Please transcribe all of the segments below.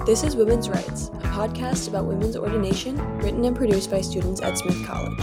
This is Women's Rights, a podcast about women's ordination, written and produced by students at Smith College.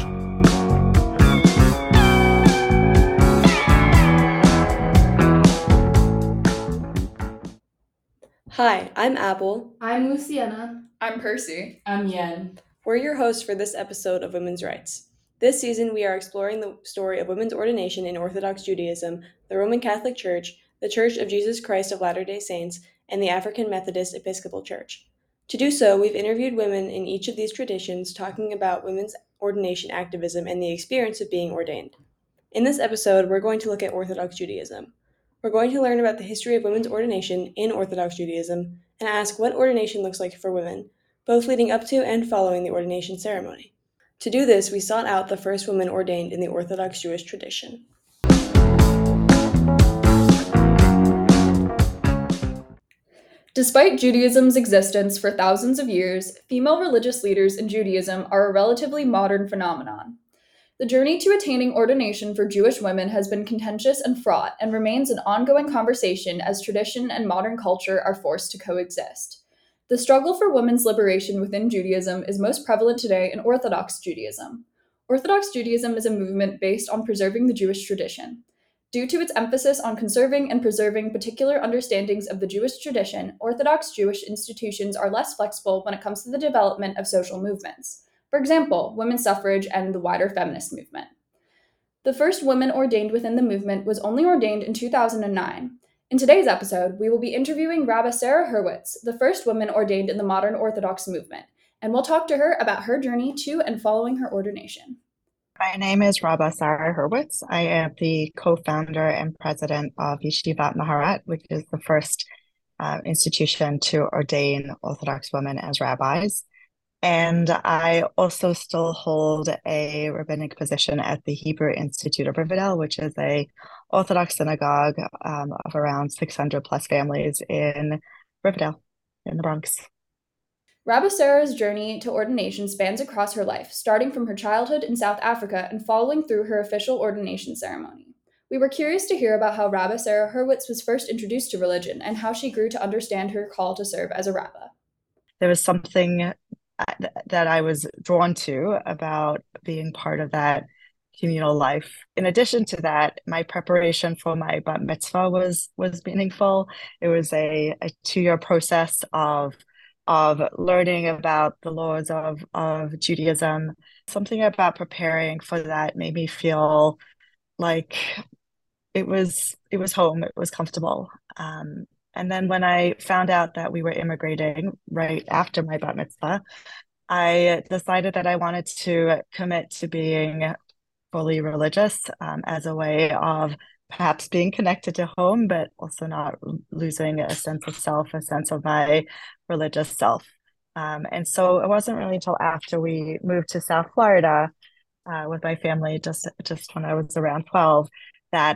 Hi, I'm Apple. I'm Luciana. I'm Percy. I'm Yen. We're your hosts for this episode of Women's Rights. This season, we are exploring the story of women's ordination in Orthodox Judaism, the Roman Catholic Church, the Church of Jesus Christ of Latter-day Saints, and the African Methodist Episcopal Church. To do so, we've interviewed women in each of these traditions talking about women's ordination activism and the experience of being ordained. In this episode, we're going to look at Orthodox Judaism. We're going to learn about the history of women's ordination in Orthodox Judaism and ask what ordination looks like for women, both leading up to and following the ordination ceremony. To do this, we sought out the first woman ordained in the Orthodox Jewish tradition. Despite Judaism's existence for thousands of years, female religious leaders in Judaism are a relatively modern phenomenon. The journey to attaining ordination for Jewish women has been contentious and fraught and remains an ongoing conversation as tradition and modern culture are forced to coexist. The struggle for women's liberation within Judaism is most prevalent today in Orthodox Judaism. Orthodox Judaism is a movement based on preserving the Jewish tradition. Due to its emphasis on conserving and preserving particular understandings of the Jewish tradition, Orthodox Jewish institutions are less flexible when it comes to the development of social movements. For example, women's suffrage and the wider feminist movement. The first woman ordained within the movement was only ordained in 2009. In today's episode, we will be interviewing Rabbi Sarah Hurwitz, the first woman ordained in the modern Orthodox movement, and we'll talk to her about her journey to and following her ordination. My name is Rabbi Sarah Hurwitz. I am the co-founder and president of Yeshivat Maharat, which is the first institution to ordain Orthodox women as rabbis. And I also still hold a rabbinic position at the Hebrew Institute of Riverdale, which is a Orthodox synagogue of around 600 plus families in Riverdale, in the Bronx. Rabbi Sarah's journey to ordination spans across her life, starting from her childhood in South Africa and following through her official ordination ceremony. We were curious to hear about how Rabbi Sarah Hurwitz was first introduced to religion and how she grew to understand her call to serve as a rabbi. There was something that I was drawn to about being part of that communal life. In addition to that, my preparation for my bat mitzvah was meaningful. It was a 2-year process of learning about the laws of Judaism. Something about preparing for that made me feel like it was home, it was comfortable. And then when I found out that we were immigrating right after my bat mitzvah, I decided that I wanted to commit to being fully religious as a way of perhaps being connected to home, but also not losing a sense of self, a sense of my religious self. And so it wasn't really until after we moved to South Florida with my family, just when I was around 12, that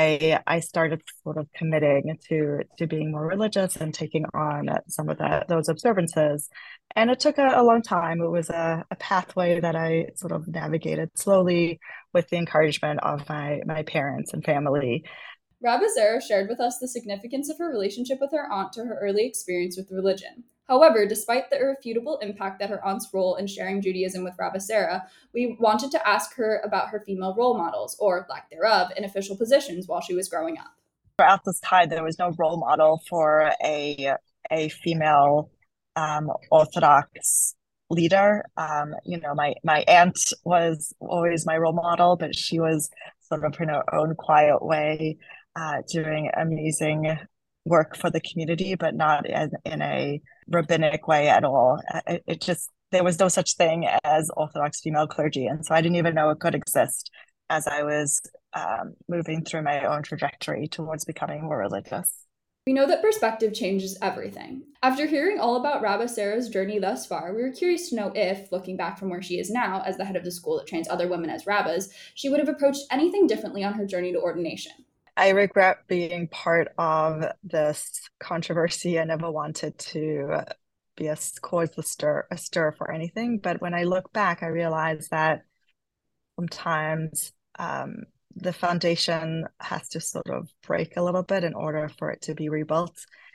I started sort of committing to being more religious and taking on some of those observances. And it took a long time. It was a pathway that I sort of navigated slowly with the encouragement of my parents and family. Rabbi Sarah shared with us the significance of her relationship with her aunt to her early experience with religion. However, despite the irrefutable impact that her aunt's role in sharing Judaism with Rabbi Sarah, we wanted to ask her about her female role models, or lack thereof, in official positions while she was growing up. Throughout this time, there was no role model for a female Orthodox leader. My aunt was always my role model, but she was sort of in her own quiet way doing amazing work for the community, but not in a rabbinic way at all. There was no such thing as Orthodox female clergy, and so I didn't even know it could exist as I was moving through my own trajectory towards becoming more religious. We know that perspective changes everything. After hearing all about Rabbi Sarah's journey thus far, we were curious to know if, looking back from where she is now as the head of the school that trains other women as rabbis, she would have approached anything differently on her journey to ordination. I regret being part of this controversy. I never wanted to cause a stir for anything. But when I look back, I realize that sometimes the foundation has to sort of break a little bit in order for it to be rebuilt.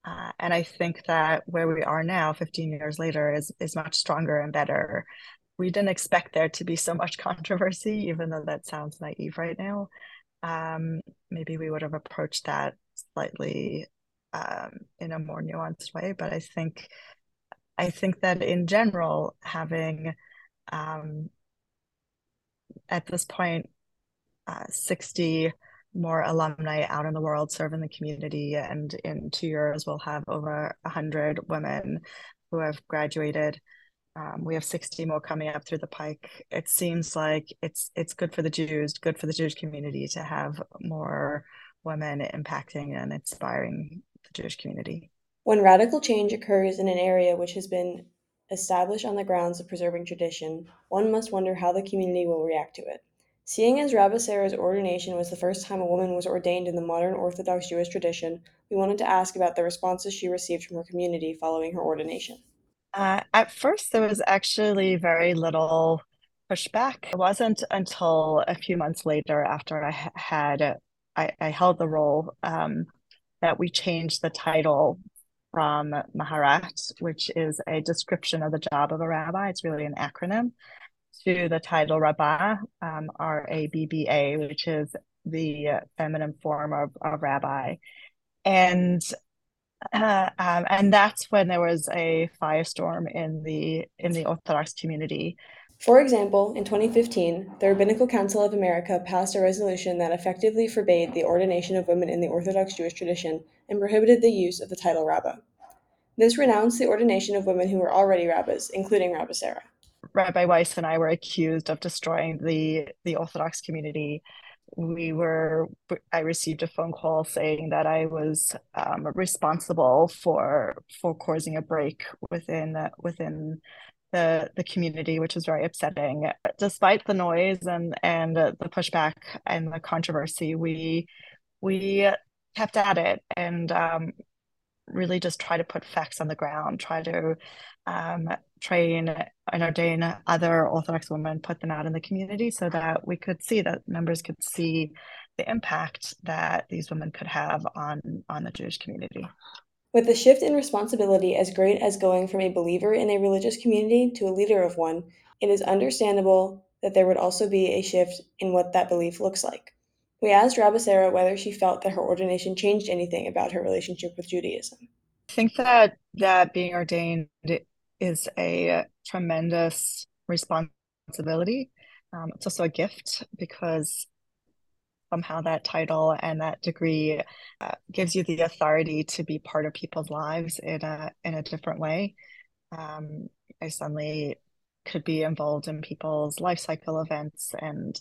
And I think that where we are now, 15 years later, is much stronger and better. We didn't expect there to be so much controversy, even though that sounds naive right now. Um, Maybe we would have approached that slightly in a more nuanced way. But I think that in general, having um, at this point 60 more alumni out in the world serving the community, and in 2 years we'll have over 100 women who have graduated. We have 60 more coming up through the pike. It seems like it's good for the Jews, good for the Jewish community to have more women impacting and inspiring the Jewish community. When radical change occurs in an area which has been established on the grounds of preserving tradition, one must wonder how the community will react to it. Seeing as Rabbi Sarah's ordination was the first time a woman was ordained in the modern Orthodox Jewish tradition, we wanted to ask about the responses she received from her community following her ordination. At first, there was actually very little pushback. It wasn't until a few months later, after I held the role, that we changed the title from Maharat, which is a description of the job of a rabbi. It's really an acronym, to the title Rabbah, Rabba, which is the feminine form of rabbi. And that's when there was a firestorm in the Orthodox community. For example, in 2015, the Rabbinical Council of America passed a resolution that effectively forbade the ordination of women in the Orthodox Jewish tradition and prohibited the use of the title Rabbah. This renounced the ordination of women who were already rabbis, including Rabbi Sarah. Rabbi Weiss and I were accused of destroying the Orthodox community. I received a phone call saying that I was responsible for causing a break within the community, which was very upsetting. Despite the noise and the pushback and the controversy, we kept at it, and really just try to put facts on the ground, try to train and ordain other Orthodox women, put them out in the community so that we could see, that members could see the impact that these women could have on the Jewish community. With the shift in responsibility as great as going from a believer in a religious community to a leader of one, it is understandable that there would also be a shift in what that belief looks like. We asked Rabbi Sarah whether she felt that her ordination changed anything about her relationship with Judaism. I think that being ordained is a tremendous responsibility. It's also a gift, because somehow that title and that degree gives you the authority to be part of people's lives in a different way. I suddenly could be involved in people's life cycle events, and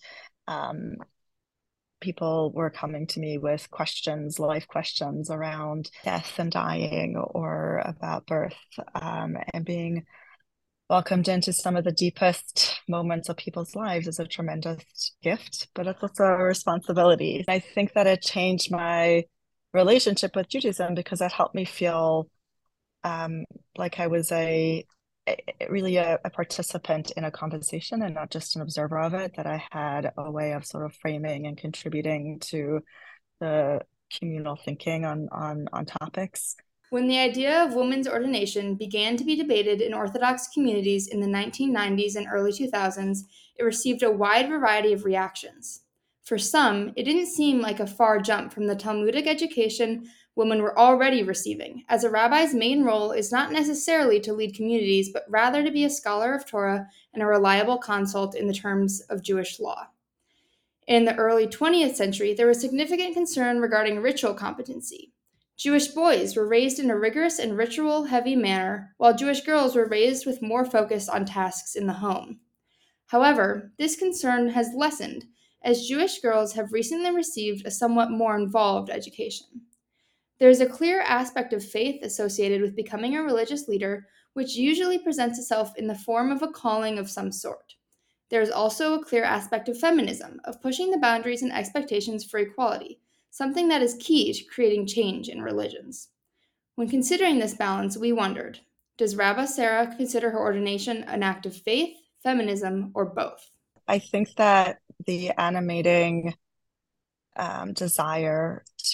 people were coming to me with life questions around death and dying, or about birth, and being welcomed into some of the deepest moments of people's lives is a tremendous gift, but it's also a responsibility. I think that it changed my relationship with Judaism, because it helped me feel like I was really a participant in a conversation and not just an observer of it, that I had a way of sort of framing and contributing to the communal thinking on topics. When the idea of women's ordination began to be debated in Orthodox communities in the 1990s and early 2000s, it received a wide variety of reactions. For some, it didn't seem like a far jump from the Talmudic education women were already receiving, as a rabbi's main role is not necessarily to lead communities, but rather to be a scholar of Torah and a reliable consult in the terms of Jewish law. In the early 20th century, there was significant concern regarding ritual competency. Jewish boys were raised in a rigorous and ritual-heavy manner, while Jewish girls were raised with more focus on tasks in the home. However, this concern has lessened, as Jewish girls have recently received a somewhat more involved education. There is a clear aspect of faith associated with becoming a religious leader, which usually presents itself in the form of a calling of some sort. There is also a clear aspect of feminism, of pushing the boundaries and expectations for equality, something that is key to creating change in religions. When considering this balance, we wondered, does Rabbi Sarah consider her ordination an act of faith, feminism, or both? I think that the animating desire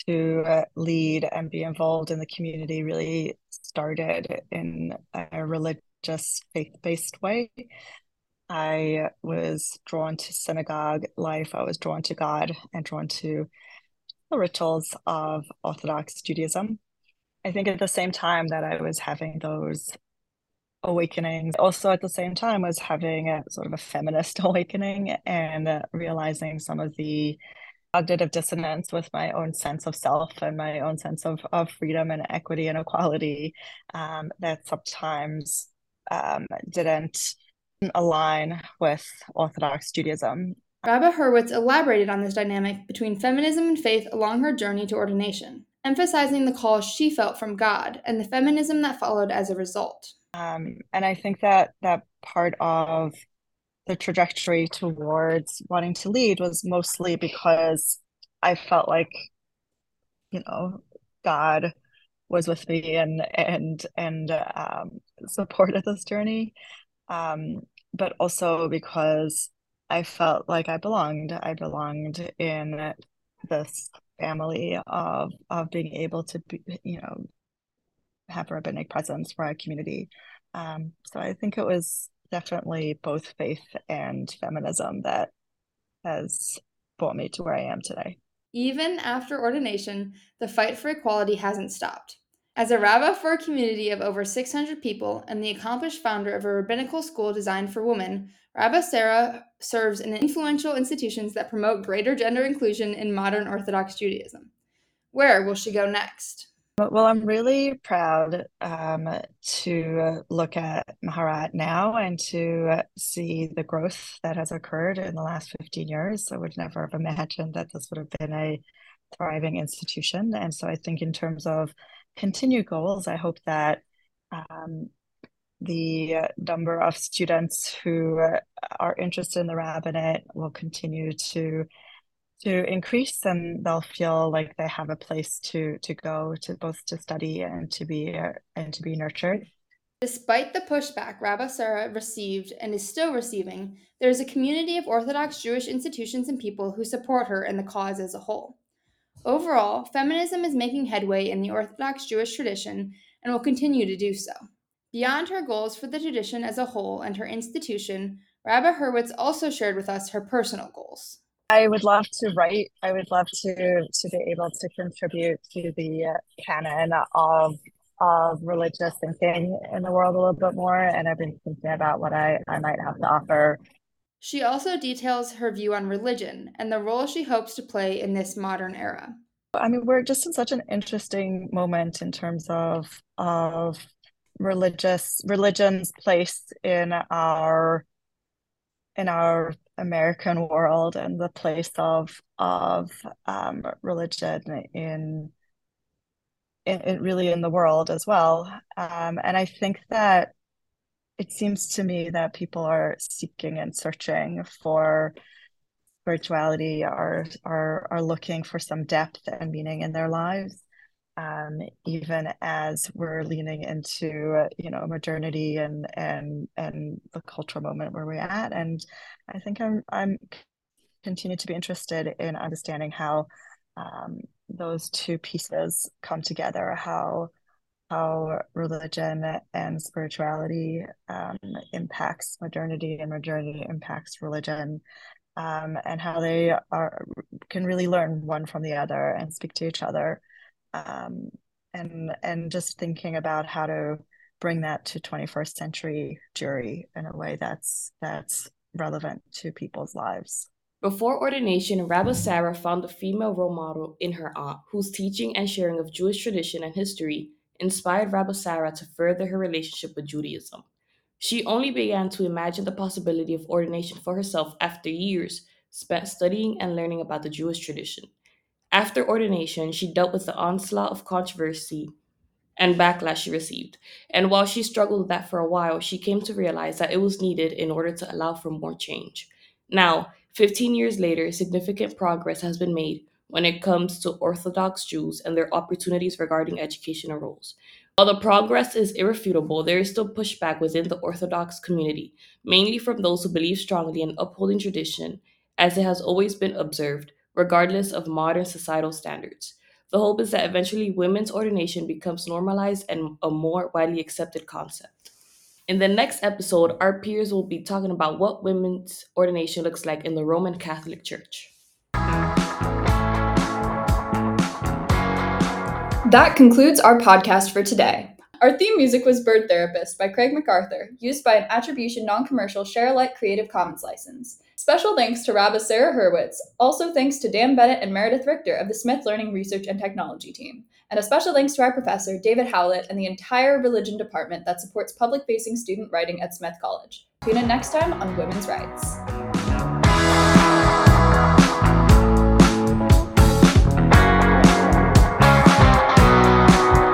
to lead and be involved in the community really started in a religious, faith-based way. I was drawn to synagogue life. I was drawn to God and drawn to the rituals of Orthodox Judaism. I think at the same time that I was having those awakenings, also at the same time was having a sort of a feminist awakening and realizing some of the cognitive dissonance with my own sense of self and my own sense of freedom and equity and equality that sometimes didn't align with Orthodox Judaism. Rabbi Hurwitz elaborated on this dynamic between feminism and faith along her journey to ordination, emphasizing the call she felt from God and the feminism that followed as a result. And I think that part of the trajectory towards wanting to lead was mostly because I felt like, God was with me and supported this journey. But also because I felt like I belonged. I belonged in this family of being able to be, have a rabbinic presence for our community. So I think it was definitely both faith and feminism that has brought me to where I am today. Even after ordination, the fight for equality hasn't stopped. As a rabbi for a community of over 600 people and the accomplished founder of a rabbinical school designed for women, Rabbi Sarah serves in influential institutions that promote greater gender inclusion in modern Orthodox Judaism. Where will she go next? Well, I'm really proud to look at Maharat now and to see the growth that has occurred in the last 15 years. I would never have imagined that this would have been a thriving institution. And so I think in terms of continued goals, I hope that the number of students who are interested in the rabbinate will continue to increase, and they'll feel like they have a place to go to both to study and to be nurtured. Despite the pushback Rabbi Sarah received and is still receiving, there is a community of Orthodox Jewish institutions and people who support her and the cause as a whole. Overall, feminism is making headway in the Orthodox Jewish tradition and will continue to do so. Beyond her goals for the tradition as a whole and her institution, Rabbi Hurwitz also shared with us her personal goals. I would love to write. I would love to be able to contribute to the canon of religious thinking in the world a little bit more. And I've been thinking about what I might have to offer. She also details her view on religion and the role she hopes to play in this modern era. I mean, we're just in such an interesting moment in terms of religion's place in our American world and the place of religion in really in the world as well. And I think that it seems to me that people are seeking and searching for spirituality, are looking for some depth and meaning in their lives. Even as we're leaning into modernity and the cultural moment where we're at. And I think I'm continue to be interested in understanding how those two pieces come together, how religion and spirituality impacts modernity and modernity impacts religion, and how they can really learn one from the other and speak to each other. And just thinking about how to bring that to 21st century Jewry in a way that's relevant to people's lives. Before ordination, Rabbi Sarah found a female role model in her aunt, whose teaching and sharing of Jewish tradition and history inspired Rabbi Sarah to further her relationship with Judaism. She only began to imagine the possibility of ordination for herself after years spent studying and learning about the Jewish tradition. After ordination, she dealt with the onslaught of controversy and backlash she received. And while she struggled with that for a while, she came to realize that it was needed in order to allow for more change. Now, 15 years later, significant progress has been made when it comes to Orthodox Jews and their opportunities regarding educational roles. While the progress is irrefutable, there is still pushback within the Orthodox community, mainly from those who believe strongly in upholding tradition as it has always been observed, regardless of modern societal standards. The hope is that eventually women's ordination becomes normalized and a more widely accepted concept. In the next episode, our peers will be talking about what women's ordination looks like in the Roman Catholic Church. That concludes our podcast for today. Our theme music was Bird Therapist by Craig MacArthur, used by an attribution non-commercial share-alike Creative Commons license. Special thanks to Rabbi Sarah Hurwitz, also thanks to Dan Bennett and Meredith Richter of the Smith Learning Research and Technology team, and a special thanks to our professor, David Howlett, and the entire religion department that supports public-facing student writing at Smith College. Tune in next time on Women's Rights.